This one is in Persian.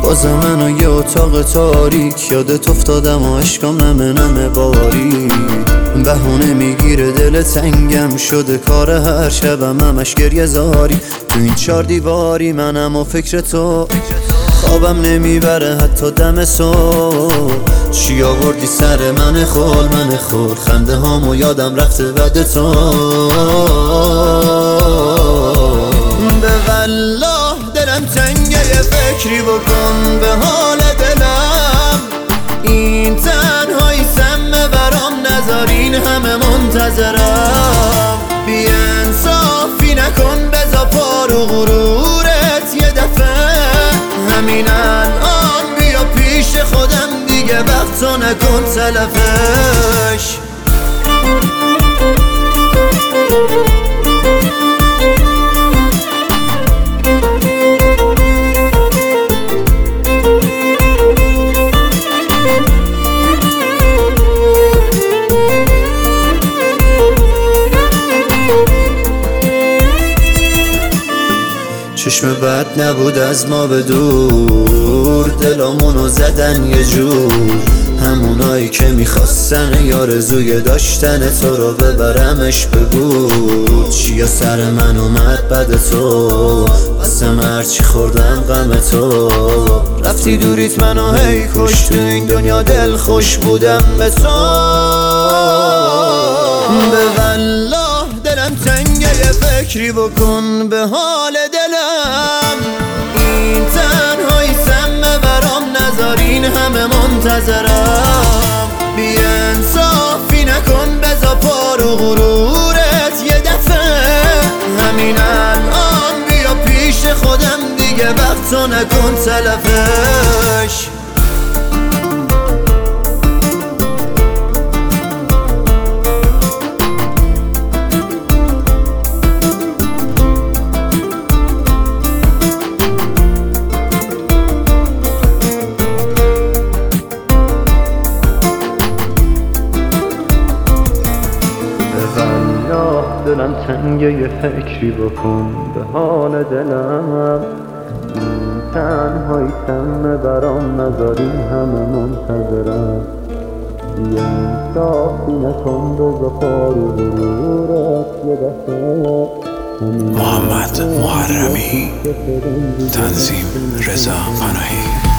باز منو یه اتاق تاریک یادت افتادم و عشقم نمه باری. بهونه میگیره دل تنگم شده کار هر شبم همش گریه زاری. تو این 4 دیواری منم و فکر تو، خوابم نمیبره حتی دم صبح. چی آوردی سر من خول خنده هامو یادم رفته بعد تو. به والله دلم تنگه یه فکری بکن به حال دلم. این تنهایی سمه برام نذارین همه منتظرم. بی انصافی نکن بزا پارو غرورت یه دفعه. همین الان بیا پیش خودم دیگه وقتو نکن تلفش. چشم بد نبود از ما به دور، دلامونو زدن یه جور. همونایی که میخواستن یارزوی داشتن تو رو ببرمش بگو. چیا سر من اومد بد تو، واسم هرچی خوردم غم تو. رفتی دوریت منو هی کش، تو این دنیا دل خوش بودم به تو. به والله دلم تنگه یه فکری بکن به حال دلم. این تنهایی سمه برام نذارین همه منتظرم. بی انصافی نکن بزا پارو غرورت یه دفعه. همین الان بیا پیش خودم دیگه وقتو نکن تلفش. دلم تنگه یه فکری بکن به حال دلم. این تنهایی سمه برام نذاری همه منتظرم. یه انصافی نکن بزا پارو غرورت یه دفعه. محمد محرمی، تنظیم رضا پناهی.